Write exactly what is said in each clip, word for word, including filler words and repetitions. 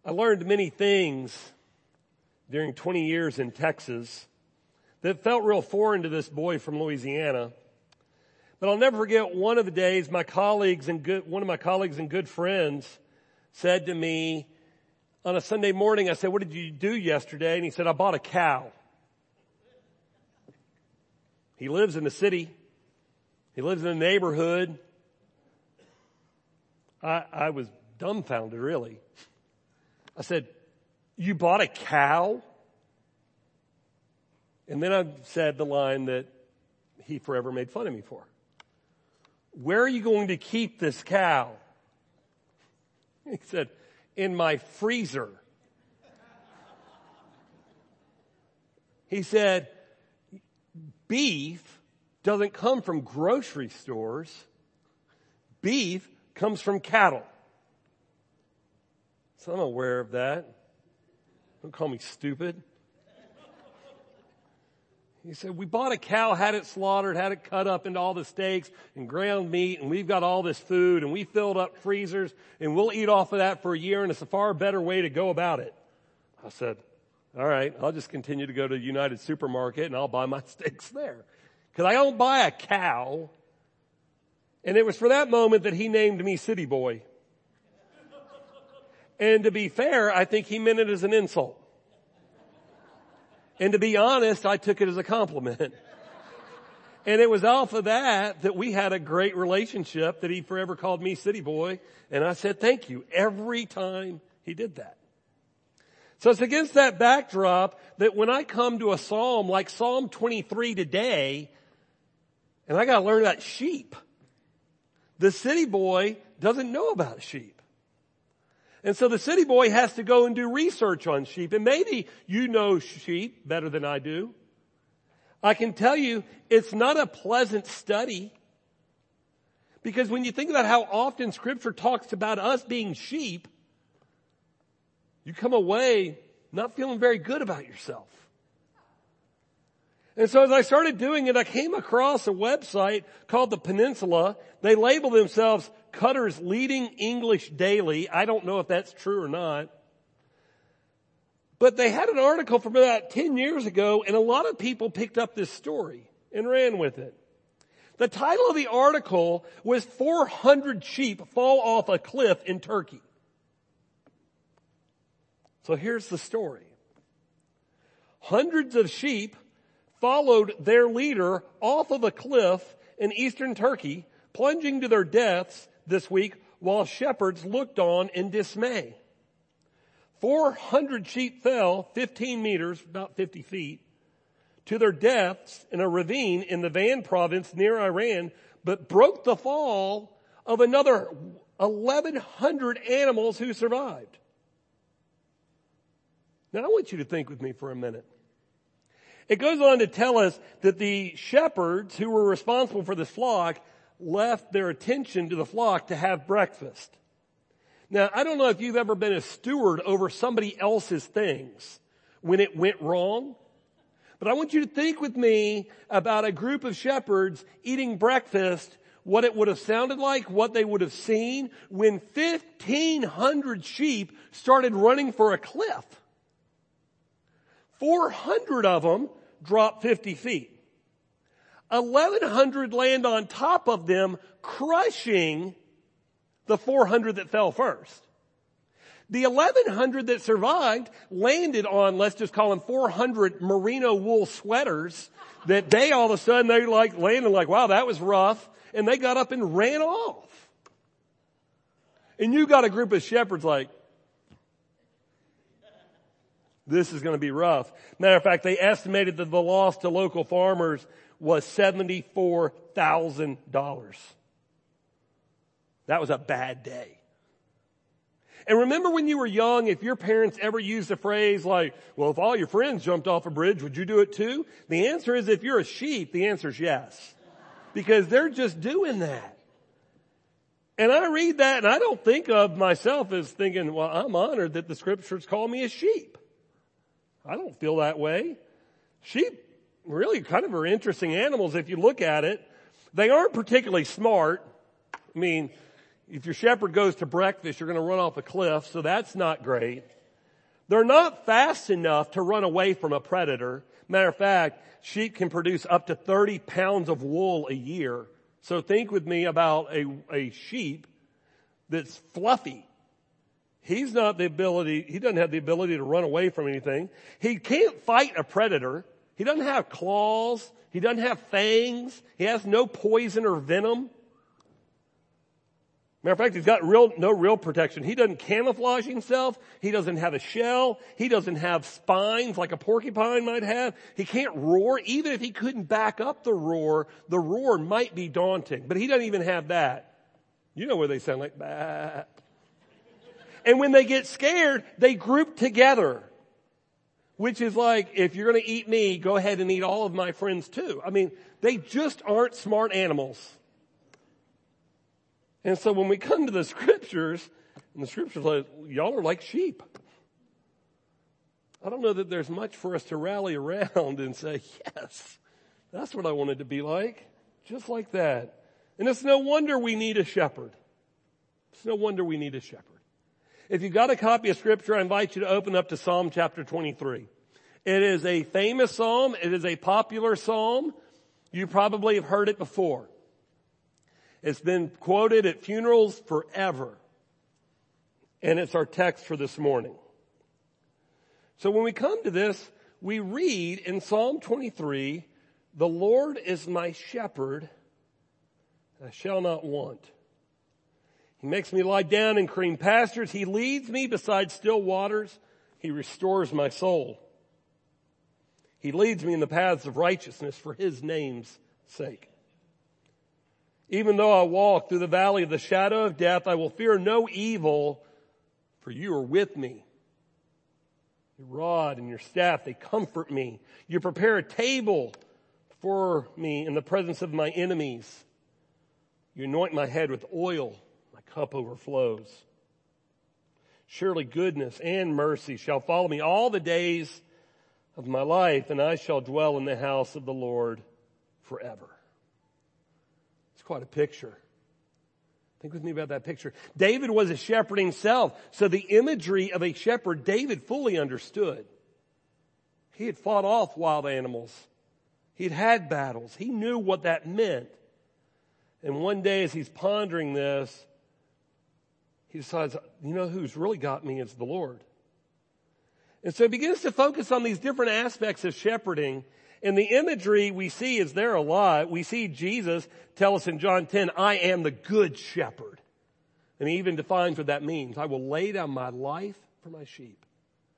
I learned many things during twenty years in Texas that felt real foreign to this boy from Louisiana. But I'll never forget one of the days my colleagues and good, one of my colleagues and good friends said to me on a Sunday morning, I said, "What did you do yesterday?" And he said, "I bought a cow." He lives in the city. He lives in a neighborhood. I, I was dumbfounded, really. I said, "You bought a cow?" And then I said the line that he forever made fun of me for. "Where are you going to keep this cow?" He said, "In my freezer." He said, "Beef doesn't come from grocery stores. Beef comes from cattle." So I'm aware of that. Don't call me stupid. He said, "We bought a cow, had it slaughtered, had it cut up into all the steaks and ground meat, and we've got all this food, and we filled up freezers, and we'll eat off of that for a year, and it's a far better way to go about it." I said, "All right, I'll just continue to go to United Supermarket, and I'll buy my steaks there. Because I don't buy a cow." And it was for that moment that he named me City Boy. And to be fair, I think he meant it as an insult. And to be honest, I took it as a compliment. And it was off of that that we had a great relationship, that he forever called me City Boy. And I said thank you every time he did that. So it's against that backdrop that when I come to a psalm like Psalm twenty-three today, and I got to learn about sheep, the city boy doesn't know about sheep. And so the city boy has to go and do research on sheep. And maybe you know sheep better than I do. I can tell you it's not a pleasant study. Because when you think about how often Scripture talks about us being sheep, you come away not feeling very good about yourself. And so as I started doing it, I came across a website called The Peninsula. They label themselves Cutter's Leading English Daily. I don't know if that's true or not. But they had an article from about ten years ago, and a lot of people picked up this story and ran with it. The title of the article was four hundred sheep Fall Off a Cliff in Turkey. So here's the story. Hundreds of sheep followed their leader off of a cliff in eastern Turkey, plunging to their deaths this week while shepherds looked on in dismay. four hundred sheep fell fifteen meters, about fifty feet, to their deaths in a ravine in the Van province near Iran, but broke the fall of another eleven hundred animals who survived. Now I want you to think with me for a minute. It goes on to tell us that the shepherds who were responsible for this flock left their attention to the flock to have breakfast. Now, I don't know if you've ever been a steward over somebody else's things when it went wrong, but I want you to think with me about a group of shepherds eating breakfast, what it would have sounded like, what they would have seen when fifteen hundred sheep started running for a cliff. four hundred of them drop fifty feet. eleven hundred land on top of them, crushing the four hundred that fell first. The eleven hundred that survived landed on, let's just call them four hundred merino wool sweaters that they all of a sudden, they like landed like, wow, that was rough. And they got up and ran off. And you got a group of shepherds like, this is going to be rough. Matter of fact, they estimated that the loss to local farmers was seventy-four thousand dollars. That was a bad day. And remember when you were young, if your parents ever used a phrase like, well, if all your friends jumped off a bridge, would you do it too? The answer is, if you're a sheep, the answer is yes. Because they're just doing that. And I read that and I don't think of myself as thinking, well, I'm honored that the Scriptures call me a sheep. I don't feel that way. Sheep really kind of are interesting animals if you look at it. They aren't particularly smart. I mean, If your shepherd goes to breakfast, you're going to run off a cliff, so that's not great. They're not fast enough to run away from a predator. Matter of fact, sheep can produce up to thirty pounds of wool a year. So think with me about a, a sheep that's fluffy. He's not the ability, he doesn't have the ability to run away from anything. He can't fight a predator. He doesn't have claws. He doesn't have fangs. He has no poison or venom. Matter of fact, he's got real, no real protection. He doesn't camouflage himself. He doesn't have a shell. He doesn't have spines like a porcupine might have. He can't roar. Even if he couldn't back up the roar, the roar might be daunting. But he doesn't even have that. You know where they sound like, bah. And when they get scared, they group together. Which is like, if you're going to eat me, go ahead and eat all of my friends too. I mean, they just aren't smart animals. And so when we come to the scriptures, and the scriptures like, y'all are like sheep. I don't know that there's much for us to rally around and say, yes, that's what I wanted to be like. Just like that. And it's no wonder we need a shepherd. It's no wonder we need a shepherd. If you've got a copy of scripture, I invite you to open up to Psalm chapter twenty-three. It is a famous psalm. It is a popular psalm. You probably have heard it before. It's been quoted at funerals forever. And it's our text for this morning. So when we come to this, we read in Psalm twenty-three, the Lord is my shepherd, I shall not want. He makes me lie down in green pastures. He leads me beside still waters. He restores my soul. He leads me in the paths of righteousness for his name's sake. Even though I walk through the valley of the shadow of death, I will fear no evil, for you are with me. Your rod and your staff, they comfort me. You prepare a table for me in the presence of my enemies. You anoint my head with oil. My cup overflows. Surely goodness and mercy shall follow me all the days of my life, and I shall dwell in the house of the Lord forever. It's quite a picture. Think with me about that picture. David was a shepherd himself, so the imagery of a shepherd David fully understood. He had fought off wild animals. He'd had battles. He knew what that meant. And one day as he's pondering this, he decides, you know who's really got me is the Lord. And so he begins to focus on these different aspects of shepherding. And the imagery we see is there a lot. We see Jesus tell us in John ten, I am the good shepherd. And he even defines what that means. I will lay down my life for my sheep.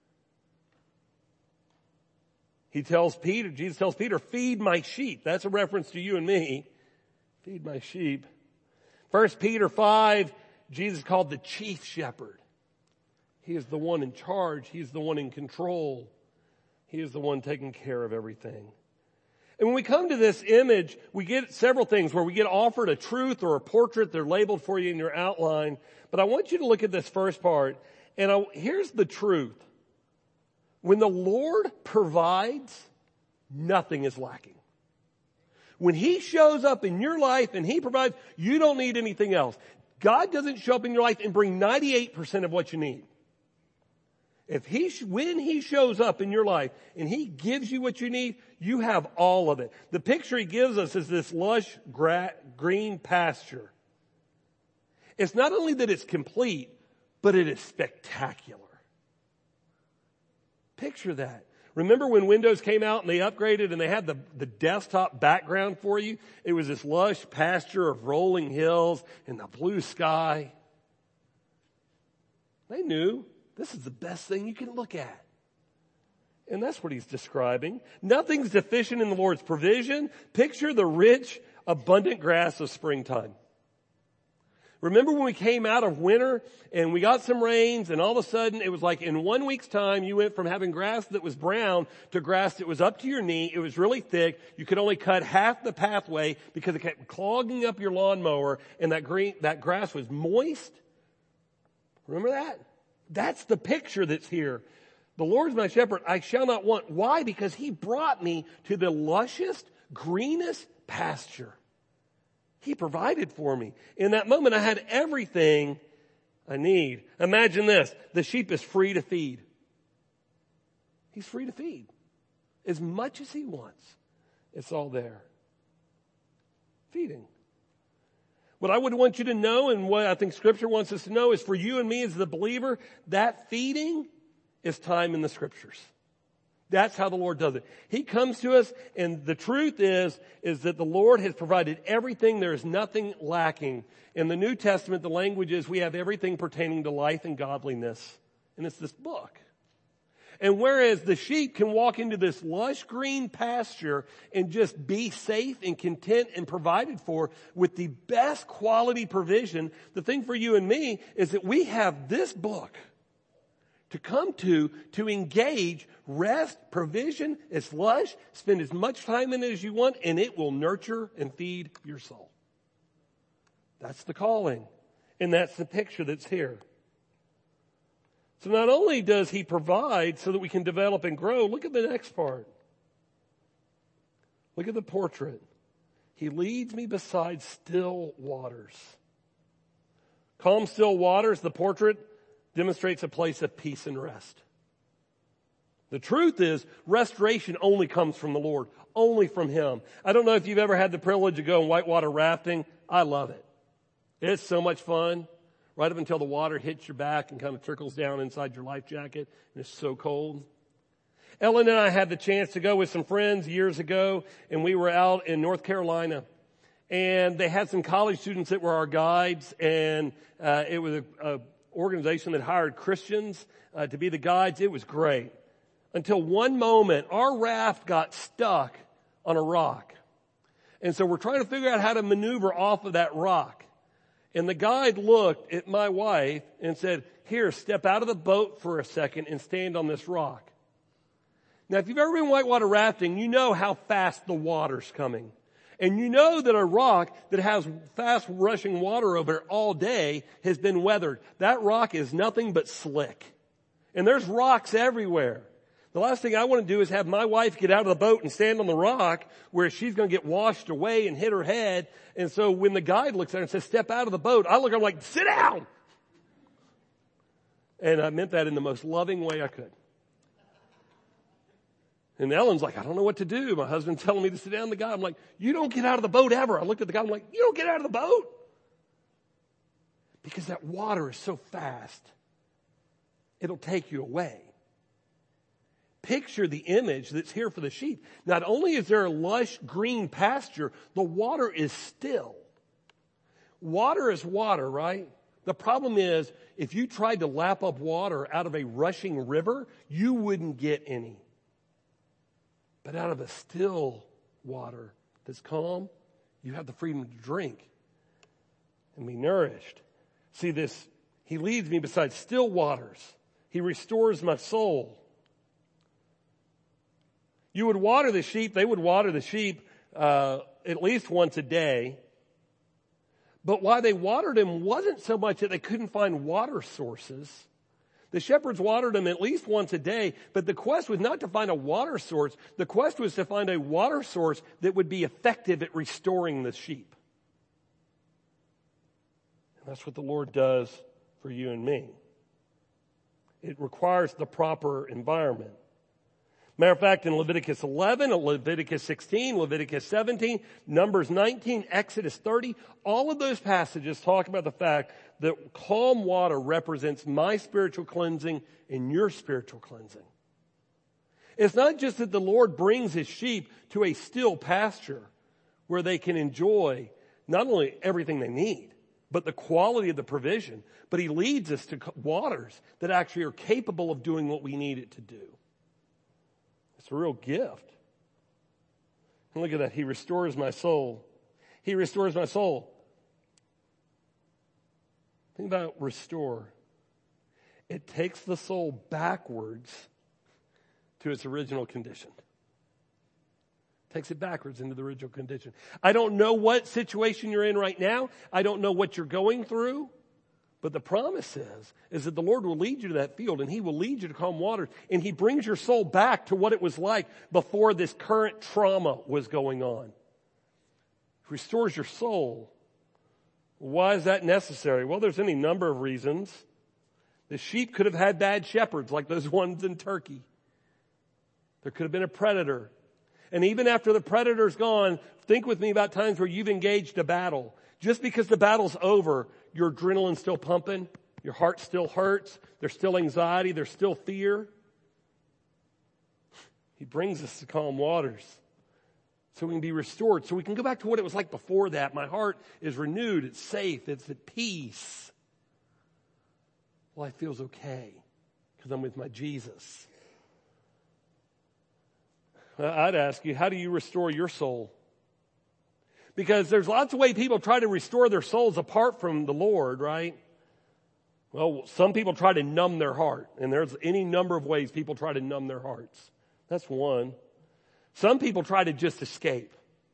He tells Peter, Jesus tells Peter, feed my sheep. That's a reference to you and me. Feed my sheep. First Peter five, Jesus called the chief shepherd. He is the one in charge. He is the one in control. He is the one taking care of everything. And when we come to this image, we get several things where we get offered a truth or a portrait. They're labeled for you in your outline. But I want you to look at this first part. And I, here's the truth. When the Lord provides, nothing is lacking. When he shows up in your life and he provides, you don't need anything else. God doesn't show up in your life and bring ninety-eight percent of what you need. If he, when he shows up in your life and he gives you what you need, you have all of it. The picture he gives us is this lush gra- green pasture. It's not only that it's complete, but it is spectacular. Picture that. Remember when Windows came out and they upgraded and they had the, the desktop background for you? It was this lush pasture of rolling hills and the blue sky. They knew this is the best thing you can look at. And that's what he's describing. Nothing's deficient in the Lord's provision. Picture the rich, abundant grass of springtime. Remember when we came out of winter and we got some rains and all of a sudden it was like in one week's time you went from having grass that was brown to grass that was up to your knee. It was really thick. You could only cut half the pathway because it kept clogging up your lawnmower and that green, that grass was moist. Remember that? That's the picture that's here. The Lord is my shepherd. I shall not want. Why? Because he brought me to the lushest, greenest pasture. He provided for me. In that moment, I had everything I need. Imagine this. The sheep is free to feed. He's free to feed. As much as he wants. It's all there. Feeding. What I would want you to know, and what I think Scripture wants us to know, is for you and me as the believer, that feeding is time in the Scriptures. That's how the Lord does it. He comes to us, and the truth is, is that the Lord has provided everything. There is nothing lacking. In the New Testament, the language is we have everything pertaining to life and godliness. And it's this book. And whereas the sheep can walk into this lush green pasture and just be safe and content and provided for with the best quality provision, the thing for you and me is that we have this book to come to, to engage, rest, provision. It's lush. Spend as much time in it as you want, and it will nurture and feed your soul. That's the calling. And that's the picture that's here. So not only does he provide so that we can develop and grow, look at the next part. Look at the portrait. He leads me beside still waters. Calm, still waters, the portrait demonstrates a place of peace and rest. The truth is, restoration only comes from the Lord, only from him. I don't know if you've ever had the privilege of going whitewater rafting. I love it. It's so much fun. Right up until the water hits your back and kind of trickles down inside your life jacket, and it's so cold. Ellen and I had the chance to go with some friends years ago, and we were out in North Carolina. And they had some college students that were our guides, and uh, it was a, a organization that hired Christians uh, to be the guides. It was great. Until one moment, our raft got stuck on a rock. And so we're trying to figure out how to maneuver off of that rock. And the guide looked at my wife and said, here, step out of the boat for a second and stand on this rock. Now, if you've ever been whitewater rafting, you know how fast the water's coming. And you know that a rock that has fast rushing water over it all day has been weathered. That rock is nothing but slick. And there's rocks everywhere. The last thing I want to do is have my wife get out of the boat and stand on the rock where she's going to get washed away and hit her head. And so when the guide looks at her and says, step out of the boat, I look at her like, sit down. And I meant that in the most loving way I could. And Ellen's like, I don't know what to do. My husband's telling me to sit down. The guy, I'm like, you don't get out of the boat ever. I looked at the guy, I'm like, you don't get out of the boat. Because that water is so fast, it'll take you away. Picture the image that's here for the sheep. Not only is there a lush green pasture, the water is still. Water is water, right? The problem is, if you tried to lap up water out of a rushing river, you wouldn't get any. But out of a still water that's calm, you have the freedom to drink and be nourished. See this, he leads me beside still waters. He restores my soul. You would water the sheep, they would water the sheep uh, at least once a day. But why they watered them wasn't so much that they couldn't find water sources. The shepherds watered them at least once a day, but the quest was not to find a water source. The quest was to find a water source that would be effective at restoring the sheep. And that's what the Lord does for you and me. It requires the proper environment. Matter of fact, in Leviticus eleven, Leviticus sixteen, Leviticus seventeen, Numbers nineteen, Exodus thirty, all of those passages talk about the fact that calm water represents my spiritual cleansing and your spiritual cleansing. It's not just that the Lord brings his sheep to a still pasture where they can enjoy not only everything they need, but the quality of the provision, but he leads us to waters that actually are capable of doing what we need it to do. It's a real gift. And look at that. He restores my soul. He restores my soul. Think about restore. It takes the soul backwards to its original condition. Takes it backwards into the original condition. I don't know what situation you're in right now. I don't know what you're going through. But the promise is, is that the Lord will lead you to that field and he will lead you to calm waters and he brings your soul back to what it was like before this current trauma was going on. restores your soul. Why is that necessary? Well, there's any number of reasons. The sheep could have had bad shepherds like those ones in Turkey. There could have been a predator. And even after the predator's gone, think with me about times where you've engaged a battle. Just because the battle's over, your adrenaline's still pumping, your heart still hurts, there's still anxiety, there's still fear. He brings us to calm waters so we can be restored, so we can go back to what it was like before that. My heart is renewed, it's safe, it's at peace. Life feels okay because I'm with my Jesus. I'd ask you, how do you restore your soul? Because there's lots of ways people try to restore their souls apart from the Lord, right? Well, some people try to numb their heart, and there's any number of ways people try to numb their hearts. That's one. Some people try to just escape.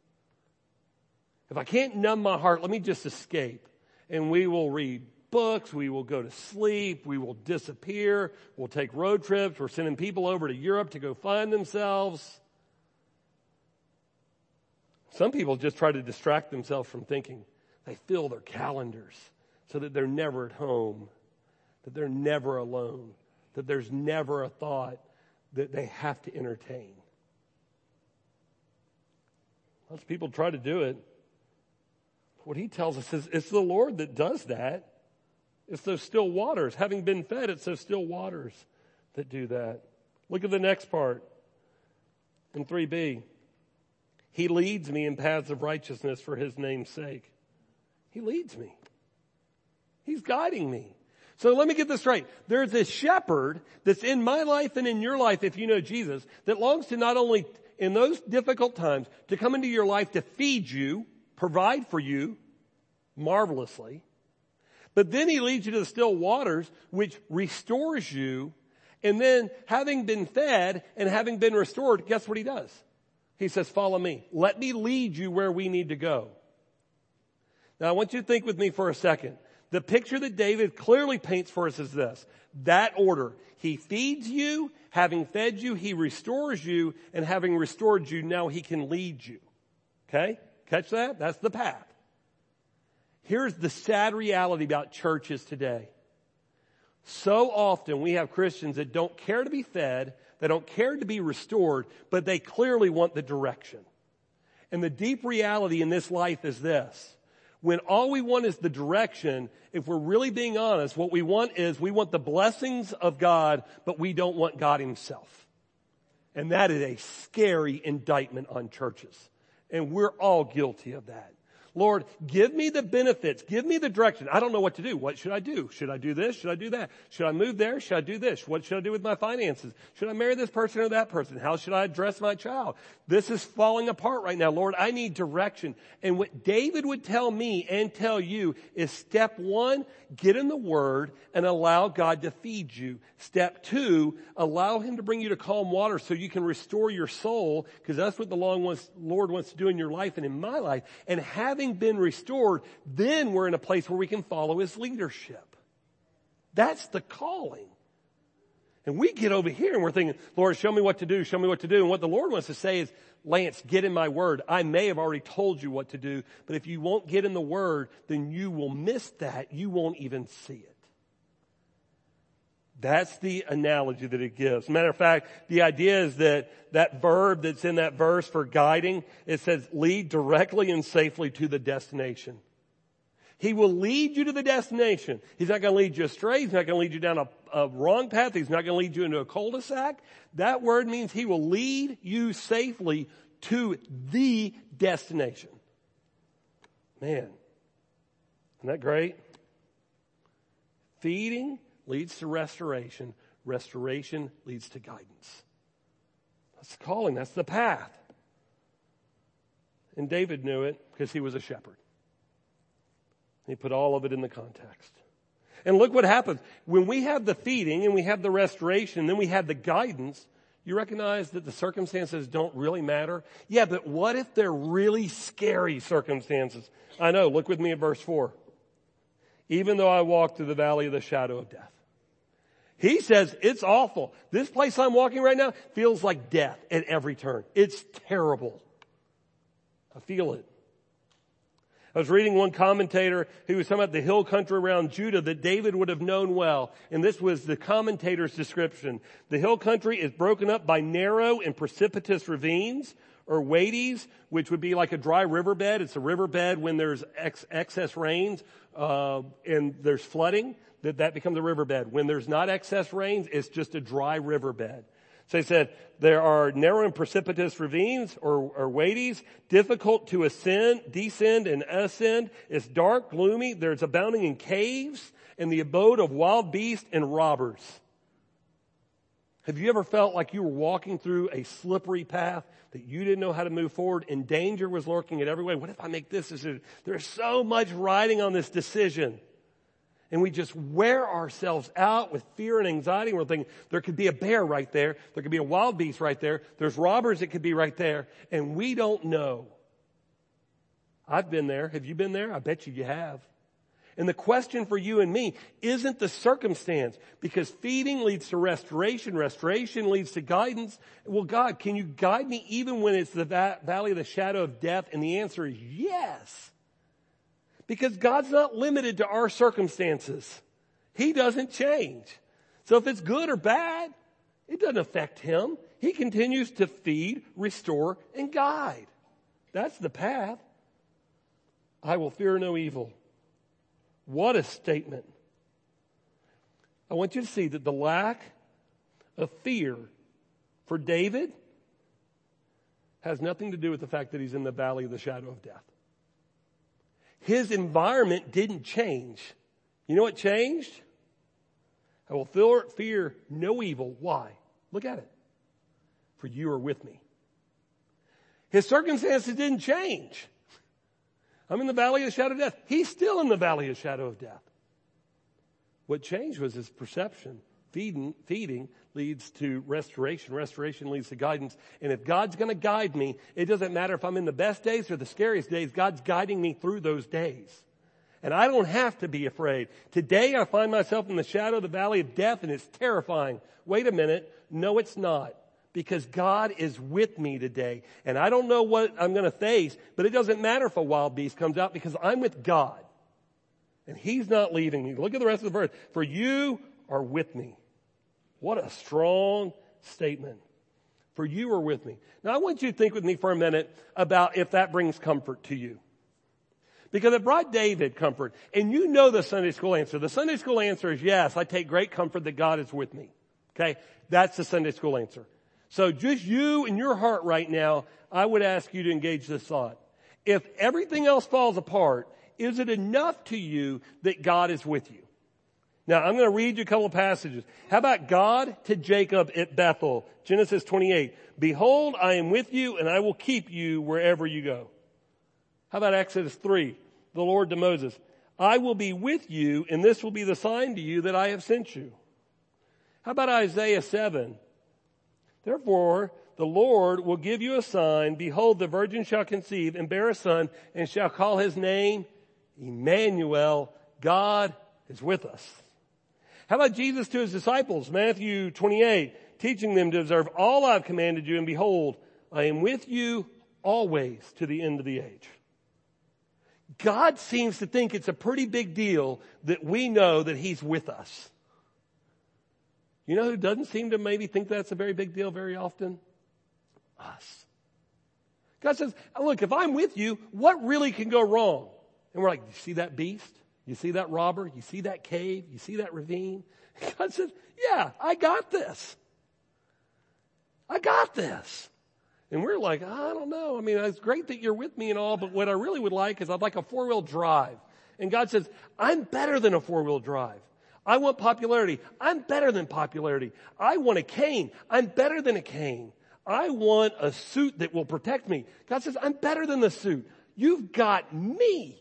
If I can't numb my heart, let me just escape. And we will read books, we will go to sleep, we will disappear, we'll take road trips, we're sending people over to Europe to go find themselves. Some people just try to distract themselves from thinking. They fill their calendars so that they're never at home, that they're never alone, that there's never a thought that they have to entertain. Lots of people try to do it. What he tells us is it's the Lord that does that. It's those still waters. Having been fed, it's those still waters that do that. Look at the next part in three B. He leads me in paths of righteousness for his name's sake. He leads me. He's guiding me. So let me get this straight. There's this shepherd that's in my life and in your life, if you know Jesus, that longs to not only in those difficult times to come into your life to feed you, provide for you marvelously, but then he leads you to the still waters, which restores you. And then having been fed and having been restored, guess what he does? He says, follow me. Let me lead you where we need to go. Now I want you to think with me for a second. The picture that David clearly paints for us is this. That order. He feeds you. Having fed you, he restores you. And having restored you, now he can lead you. Okay? Catch that? That's the path. Here's the sad reality about churches today. So often we have Christians that don't care to be fed, they don't care to be restored, but they clearly want the direction. And the deep reality in this life is this. When all we want is the direction, if we're really being honest, what we want is we want the blessings of God, but we don't want God himself. And that is a scary indictment on churches. And we're all guilty of that. Lord, give me the benefits. Give me the direction. I don't know what to do. What should I do? Should I do this? Should I do that? Should I move there? Should I do this? What should I do with my finances? Should I marry this person or that person? How should I address my child? This is falling apart right now. Lord, I need direction. And what David would tell me and tell you is step one, get in the Word and allow God to feed you. Step two, allow him to bring you to calm water so you can restore your soul, because that's what the Lord wants to do in your life and in my life. And having been restored, then we're in a place where we can follow his leadership. That's the calling. And we get over here and we're thinking, Lord, show me what to do, show me what to do. And what the Lord wants to say is, Lance, get in my Word. I may have already told you what to do, but if you won't get in the Word, then you will miss that. You won't even see it. That's the analogy that it gives. Matter of fact, the idea is that that verb that's in that verse for guiding, it says lead directly and safely to the destination. He will lead you to the destination. He's not going to lead you astray. He's not going to lead you down a, a wrong path. He's not going to lead you into a cul-de-sac. That word means he will lead you safely to the destination. Man, isn't that great? Feeding leads to restoration. Restoration leads to guidance. That's the calling. That's the path. And David knew it because he was a shepherd. He put all of it in the context. And look what happens. When we have the feeding and we have the restoration, and then we have the guidance, you recognize that the circumstances don't really matter? Yeah, but what if they're really scary circumstances? I know. Look with me at verse four. Even though I walk through the valley of the shadow of death. He says, it's awful. This place I'm walking right now feels like death at every turn. It's terrible. I feel it. I was reading one commentator who was talking about the hill country around Judah that David would have known well. And this was the commentator's description. The hill country is broken up by narrow and precipitous ravines or wadies, which would be like a dry riverbed. It's a riverbed when there's ex- excess rains, uh, and there's flooding, that that becomes a riverbed. When there's not excess rains, it's just a dry riverbed. So he said, there are narrow and precipitous ravines or, or wadies, difficult to ascend, descend, and ascend. It's dark, gloomy. There's abounding in caves and the abode of wild beasts and robbers. Have you ever felt like you were walking through a slippery path that you didn't know how to move forward and danger was lurking at every way? What if I make this decision? There's so much riding on this decision. And we just wear ourselves out with fear and anxiety. We're thinking there could be a bear right there. There could be a wild beast right there. There's robbers that could be right there. And we don't know. I've been there. Have you been there? I bet you you have. And the question for you and me isn't the circumstance, because feeding leads to restoration. Restoration leads to guidance. Well, God, can you guide me even when it's the va- valley of the shadow of death? And the answer is yes. Because God's not limited to our circumstances. He doesn't change. So if it's good or bad, it doesn't affect him. He continues to feed, restore, and guide. That's the path. I will fear no evil. What a statement. I want you to see that the lack of fear for David has nothing to do with the fact that he's in the valley of the shadow of death. His environment didn't change. You know what changed? I will fear no evil. Why? Look at it. For you are with me. His circumstances didn't change. I'm in the valley of the shadow of death. He's still in the valley of the shadow of death. What changed was his perception. Feeding, feeding leads to restoration. Restoration leads to guidance. And if God's going to guide me, it doesn't matter if I'm in the best days or the scariest days. God's guiding me through those days. And I don't have to be afraid. Today I find myself in the shadow of the valley of death, and it's terrifying. Wait a minute. No, it's not. Because God is with me today. And I don't know what I'm going to face, but it doesn't matter if a wild beast comes out, because I'm with God. And he's not leaving me. Look at the rest of the verse. For you are with me. What a strong statement. For you are with me. Now I want you to think with me for a minute about if that brings comfort to you. Because it brought David comfort. And you know the Sunday school answer. The Sunday school answer is yes, I take great comfort that God is with me. Okay? That's the Sunday school answer. So just you and your heart right now, I would ask you to engage this thought. If everything else falls apart, is it enough to you that God is with you? Now, I'm going to read you a couple of passages. How about God to Jacob at Bethel? Genesis twenty-eight. Behold, I am with you, and I will keep you wherever you go. How about Exodus three? The Lord to Moses. I will be with you, and this will be the sign to you that I have sent you. How about Isaiah seven? Therefore, the Lord will give you a sign. Behold, the virgin shall conceive and bear a son, and shall call his name Emmanuel. God is with us. How about Jesus to his disciples? Matthew twenty-eight, teaching them to observe all I've commanded you, and behold, I am with you always to the end of the age. God seems to think it's a pretty big deal that we know that he's with us. You know who doesn't seem to maybe think that's a very big deal very often? Us. God says, look, if I'm with you, what really can go wrong? And we're like, you see that beast? You see that robber? You see that cave? You see that ravine? God says, yeah, I got this. I got this. And we're like, I don't know. I mean, it's great that you're with me and all, but what I really would like is I'd like a four-wheel drive. And God says, I'm better than a four-wheel drive. I want popularity. I'm better than popularity. I want a cane. I'm better than a cane. I want a suit that will protect me. God says, I'm better than the suit. You've got me.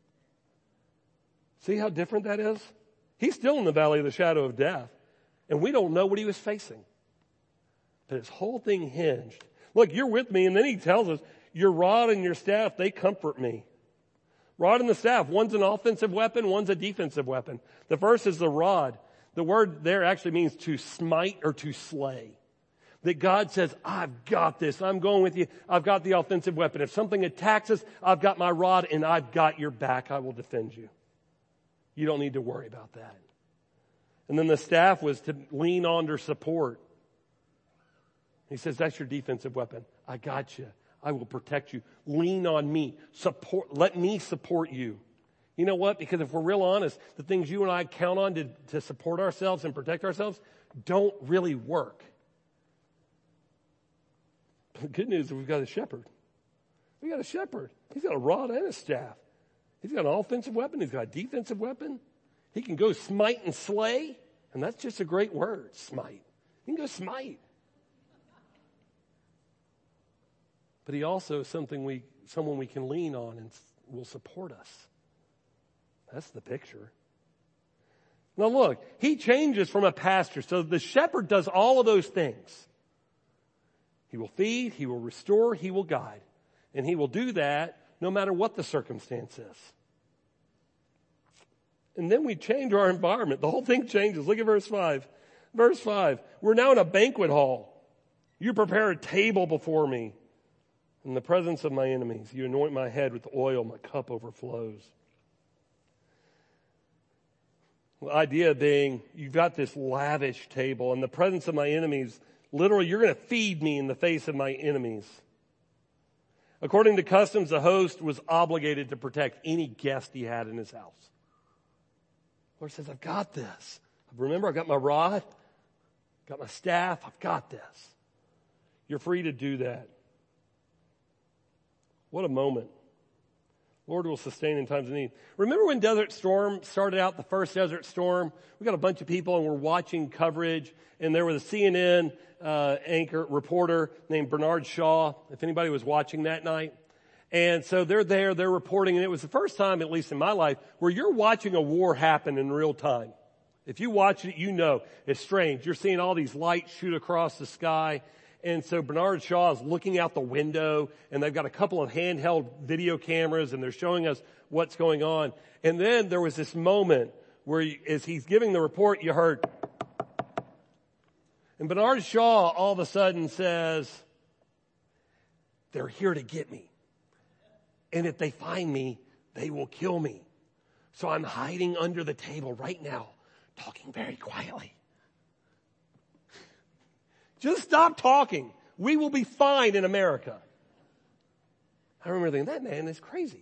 See how different that is? He's still in the valley of the shadow of death, and we don't know what he was facing. But his whole thing hinged. Look, you're with me, and then he tells us, your rod and your staff, they comfort me. Rod and the staff, one's an offensive weapon, one's a defensive weapon. The first is the rod. The word there actually means to smite or to slay. That God says, I've got this. I'm going with you. I've got the offensive weapon. If something attacks us, I've got my rod and I've got your back. I will defend you. You don't need to worry about that. And then the staff was to lean on to support. He says, that's your defensive weapon. I got you. I will protect you. Lean on me. Support. Let me support you. You know what? Because if we're real honest, the things you and I count on to, to support ourselves and protect ourselves don't really work. The good news is we've got a shepherd. We've got a shepherd. He's got a rod and a staff. He's got an offensive weapon. He's got a defensive weapon. He can go smite and slay. And that's just a great word, smite. He can go smite. But he also is something we, someone we can lean on and will support us. That's the picture. Now look, he changes from a pastor. So the shepherd does all of those things. He will feed, he will restore, he will guide. And he will do that no matter what the circumstance is. And then we change our environment. The whole thing changes. Look at verse five. Verse five. We're now in a banquet hall. You prepare a table before me. In the presence of my enemies, you anoint my head with oil, my cup overflows. The idea being, you've got this lavish table. In the presence of my enemies, literally, you're going to feed me in the face of my enemies. According to customs, the host was obligated to protect any guest he had in his house. The Lord says, I've got this. Remember, I've got my rod, got my staff, I've got this. You're free to do that. What a moment. Lord will sustain in times of need. Remember when Desert Storm started out, the first Desert Storm? We got a bunch of people and we're watching coverage, and there was a C N N uh, anchor, reporter named Bernard Shaw, if anybody was watching that night. And so they're there, they're reporting, and it was the first time, at least in my life, where you're watching a war happen in real time. If you watch it, you know it's strange. You're seeing all these lights shoot across the sky. And so Bernard Shaw is looking out the window, and they've got a couple of handheld video cameras, and they're showing us what's going on. And then there was this moment where, as he's giving the report, you heard, and Bernard Shaw all of a sudden says, they're here to get me. And if they find me, they will kill me. So I'm hiding under the table right now, talking very quietly. Just stop talking. We will be fine in America. I remember thinking, that man is crazy.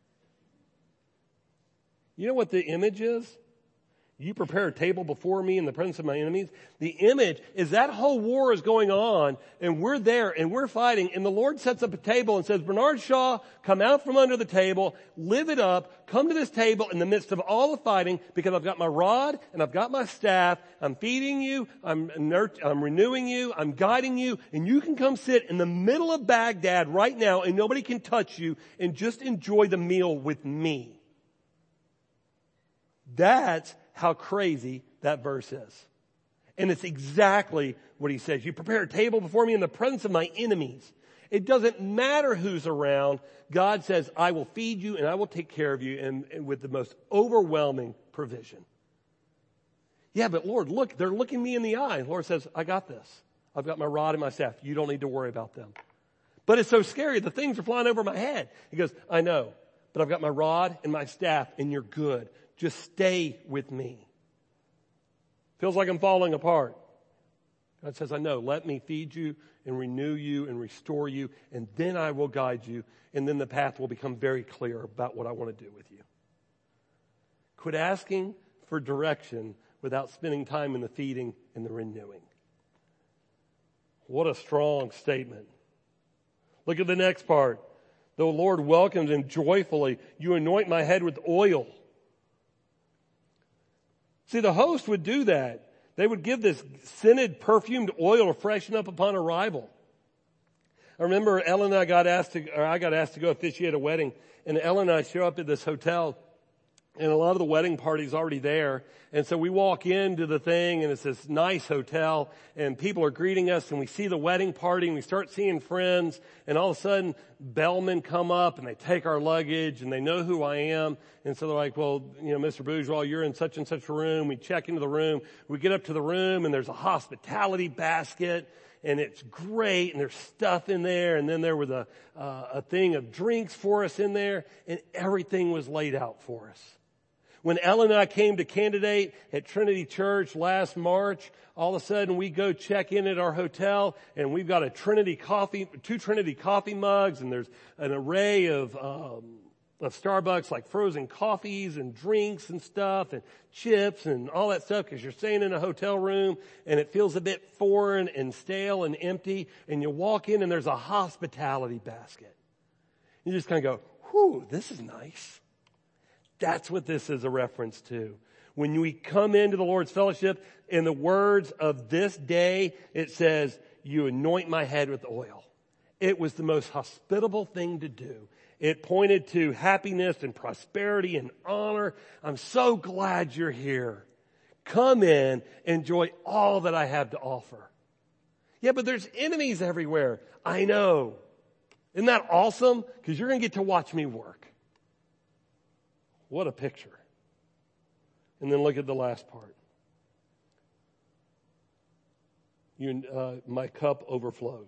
You know what the image is? You prepare a table before me in the presence of my enemies. The image is that whole war is going on, and we're there, and we're fighting, and the Lord sets up a table and says, Bernard Shaw, come out from under the table, live it up, come to this table in the midst of all the fighting, because I've got my rod, and I've got my staff, I'm feeding you, I'm, nurt- I'm renewing you, I'm guiding you, and you can come sit in the middle of Baghdad right now, and nobody can touch you, and just enjoy the meal with me. That's how crazy that verse is. And it's exactly what he says. You prepare a table before me in the presence of my enemies. It doesn't matter who's around. God says, I will feed you and I will take care of you, and, and with the most overwhelming provision. Yeah, but Lord, look, they're looking me in the eye. The Lord says, I got this. I've got my rod and my staff. You don't need to worry about them. But it's so scary. The things are flying over my head. He goes, I know, but I've got my rod and my staff, and you're good. Just stay with me. Feels like I'm falling apart. God says, I know, let me feed you and renew you and restore you, and then I will guide you, and then the path will become very clear about what I want to do with you. Quit asking for direction without spending time in the feeding and the renewing. What a strong statement. Look at the next part. The Lord welcomes him joyfully. You anoint my head with oil. See, the host would do that. They would give this scented, perfumed oil to freshen up upon arrival. I remember Ellen and I got asked to, or I got asked to go officiate a wedding, and Ellen and I show up at this hotel, and a lot of the wedding party's already there. And so we walk into the thing, and it's this nice hotel, and people are greeting us, and we see the wedding party, and we start seeing friends, and all of a sudden, bellmen come up, and they take our luggage, and they know who I am. And so they're like, well, you know, Mister Bourgeois, you're in such and such a room. We check into the room. We get up to the room, and there's a hospitality basket, and it's great, and there's stuff in there, and then there was a, uh, a thing of drinks for us in there, and everything was laid out for us. When Ellen and I came to candidate at Trinity Church last March, all of a sudden we go check in at our hotel, and we've got a Trinity coffee, two Trinity coffee mugs, and there's an array of, um, of Starbucks, like frozen coffees and drinks and stuff and chips and all that stuff, because you're staying in a hotel room and it feels a bit foreign and stale and empty, and you walk in and there's a hospitality basket. You just kind of go, whew, this is nice. That's what this is a reference to. When we come into the Lord's fellowship, in the words of this day, it says, you anoint my head with oil. It was the most hospitable thing to do. It pointed to happiness and prosperity and honor. I'm so glad you're here. Come in, enjoy all that I have to offer. Yeah, but there's enemies everywhere. I know. Isn't that awesome? Because you're going to get to watch me work. What a picture. And then look at the last part. You, uh, my cup overflows.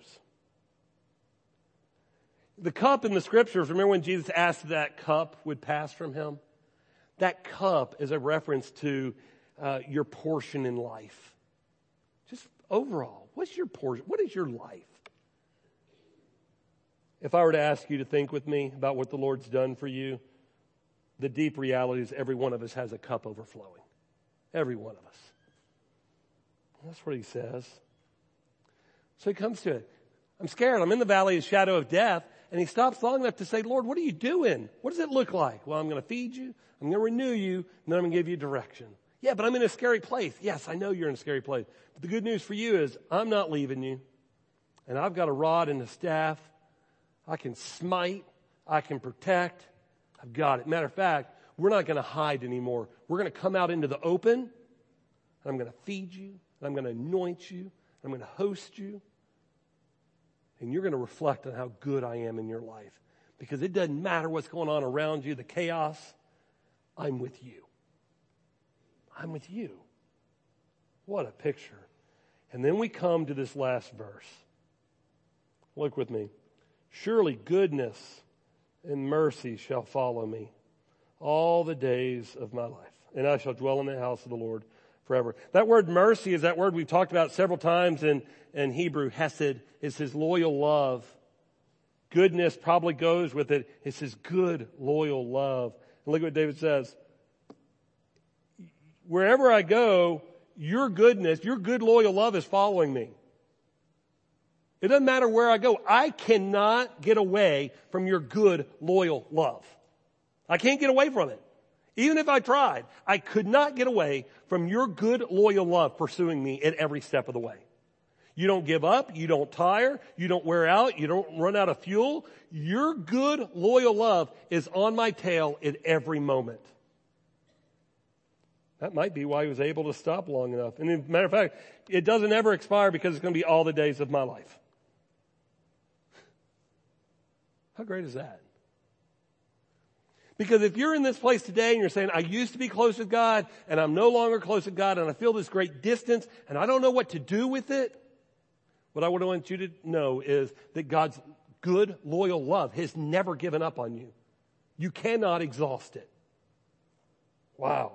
The cup in the scriptures, remember when Jesus asked that cup would pass from him? That cup is a reference to uh, your portion in life. Just overall, what's your portion? What is your life? If I were to ask you to think with me about what the Lord's done for you, the deep reality is every one of us has a cup overflowing. Every one of us. That's what he says. So he comes to it. I'm scared. I'm in the valley of the shadow of death. And he stops long enough to say, Lord, what are you doing? What does it look like? Well, I'm going to feed you. I'm going to renew you. And then I'm going to give you direction. Yeah, but I'm in a scary place. Yes, I know you're in a scary place. But the good news for you is I'm not leaving you. And I've got a rod and a staff. I can smite. I can protect. I've got it. Matter of fact, we're not going to hide anymore. We're going to come out into the open. And I'm going to feed you. And I'm going to anoint you. And I'm going to host you. And you're going to reflect on how good I am in your life. Because it doesn't matter what's going on around you, the chaos. I'm with you. I'm with you. What a picture. And then we come to this last verse. Look with me. Surely goodness and mercy shall follow me all the days of my life. And I shall dwell in the house of the Lord forever. That word mercy is that word we've talked about several times in, in Hebrew. Hesed is his loyal love. Goodness probably goes with it. It's his good, loyal love. And look at what David says. Wherever I go, your goodness, your good, loyal love is following me. It doesn't matter where I go. I cannot get away from your good, loyal love. I can't get away from it. Even if I tried, I could not get away from your good, loyal love pursuing me at every step of the way. You don't give up. You don't tire. You don't wear out. You don't run out of fuel. Your good, loyal love is on my tail at every moment. That might be why he was able to stop long enough. And as a matter of fact, it doesn't ever expire because it's going to be all the days of my life. How great is that? Because if you're in this place today and you're saying, I used to be close with God and I'm no longer close with God and I feel this great distance and I don't know what to do with it, what I would want you to know is that God's good, loyal love has never given up on you. You cannot exhaust it. Wow.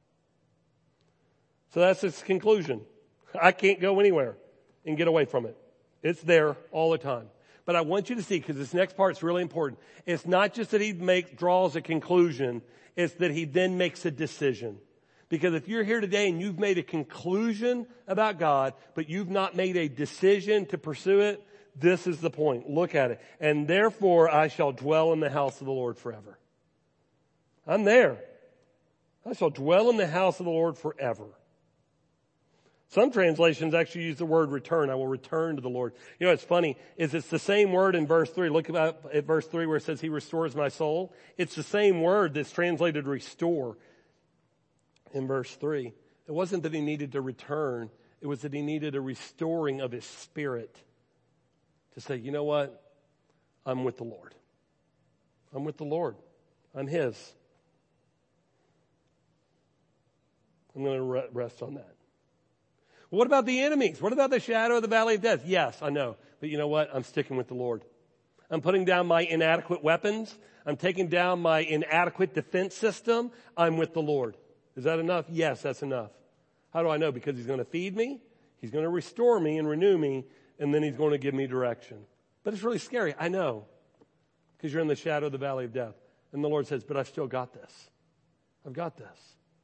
So that's its conclusion. I can't go anywhere and get away from it. It's there all the time. But I want you to see, because this next part is really important. It's not just that he make, draws a conclusion. It's that he then makes a decision. Because if you're here today and you've made a conclusion about God, but you've not made a decision to pursue it, this is the point. Look at it. And therefore I shall dwell in the house of the Lord forever. I'm there. I shall dwell in the house of the Lord forever. Some translations actually use the word return. I will return to the Lord. You know, what's funny is it's the same word in verse three. Look at, at verse three where it says he restores my soul. It's the same word that's translated restore in verse three. It wasn't that he needed to return. It was that he needed a restoring of his spirit to say, you know what? I'm with the Lord. I'm with the Lord. I'm his. I'm going to rest on that. What about the enemies? What about the shadow of the valley of death? Yes, I know. But you know what? I'm sticking with the Lord. I'm putting down my inadequate weapons. I'm taking down my inadequate defense system. I'm with the Lord. Is that enough? Yes, that's enough. How do I know? Because he's going to feed me. He's going to restore me and renew me. And then he's going to give me direction. But it's really scary. I know. Because you're in the shadow of the valley of death. And the Lord says, but I've still got this. I've got this.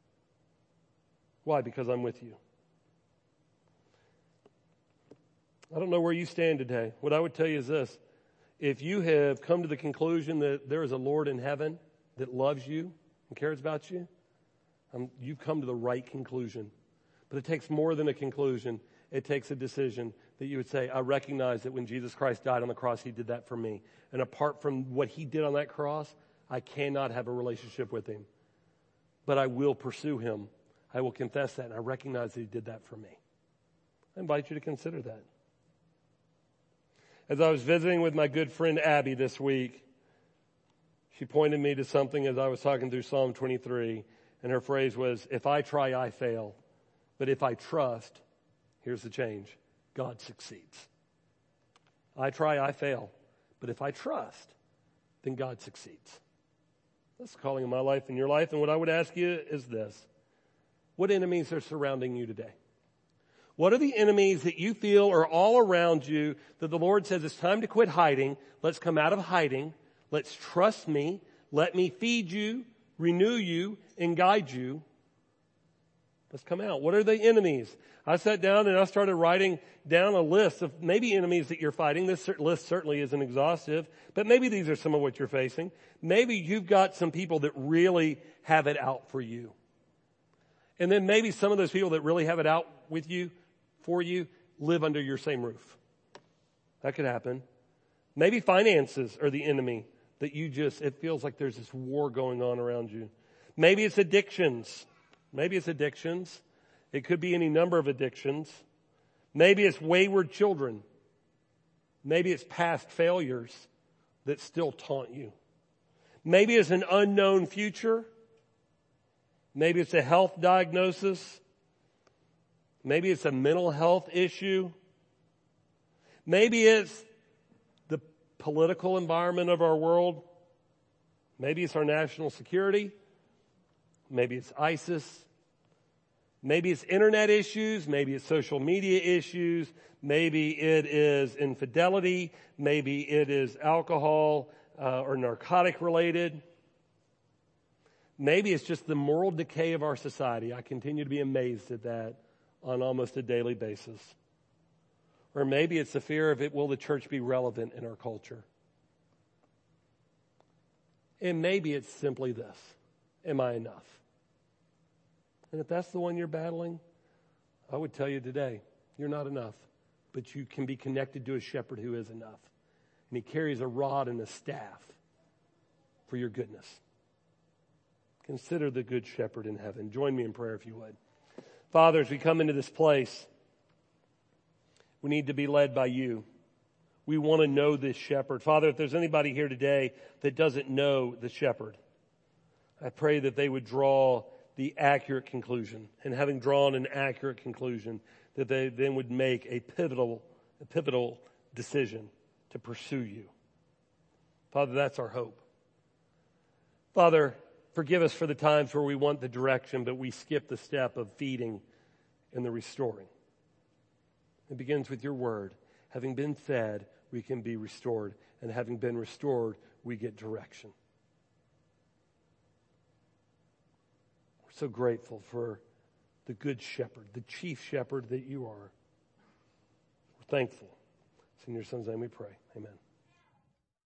Why? Because I'm with you. I don't know where you stand today. What I would tell you is this. If you have come to the conclusion that there is a Lord in heaven that loves you and cares about you, um, you've come to the right conclusion. But it takes more than a conclusion. It takes a decision that you would say, I recognize that when Jesus Christ died on the cross, he did that for me. And apart from what he did on that cross, I cannot have a relationship with him. But I will pursue him. I will confess that, and I recognize that he did that for me. I invite you to consider that. As I was visiting with my good friend Abby this week, she pointed me to something as I was talking through Psalm twenty-three, and her phrase was, if I try, I fail. But if I trust, here's the change, God succeeds. I try, I fail. But if I trust, then God succeeds. That's the calling of my life and your life. And what I would ask you is this. What enemies are surrounding you today? What are the enemies that you feel are all around you that the Lord says it's time to quit hiding? Let's come out of hiding. Let's trust me. Let me feed you, renew you, and guide you. Let's come out. What are the enemies? I sat down and I started writing down a list of maybe enemies that you're fighting. This list certainly isn't exhaustive, but maybe these are some of what you're facing. Maybe you've got some people that really have it out for you. And then maybe some of those people that really have it out with you, for you, live under your same roof. That could happen. Maybe finances are the enemy that you just, it feels like there's this war going on around you. Maybe it's addictions. Maybe it's addictions. It could be any number of addictions. Maybe it's wayward children. Maybe it's past failures that still taunt you. Maybe it's an unknown future. Maybe it's a health diagnosis. Maybe it's a mental health issue. Maybe it's the political environment of our world. Maybe it's our national security. Maybe it's ISIS. Maybe it's internet issues. Maybe it's social media issues. Maybe it is infidelity. Maybe it is alcohol uh, or narcotic related. Maybe it's just the moral decay of our society. I continue to be amazed at that on almost a daily basis. Or maybe it's the fear of it, will the church be relevant in our culture? And maybe it's simply this. Am I enough? And if that's the one you're battling, I would tell you today, you're not enough. But you can be connected to a shepherd who is enough. And he carries a rod and a staff for your goodness. Consider the good shepherd in heaven. Join me in prayer if you would. Father, as we come into this place, we need to be led by you. We want to know this shepherd. Father, if there's anybody here today that doesn't know the shepherd, I pray that they would draw the accurate conclusion. And having drawn an accurate conclusion, that they then would make a pivotal, a pivotal decision to pursue you. Father, that's our hope. Father, forgive us for the times where we want the direction, but we skip the step of feeding and the restoring. It begins with your word. Having been fed, we can be restored. And having been restored, we get direction. We're so grateful for the good shepherd, the chief shepherd that you are. We're thankful. It's in your son's name we pray. Amen.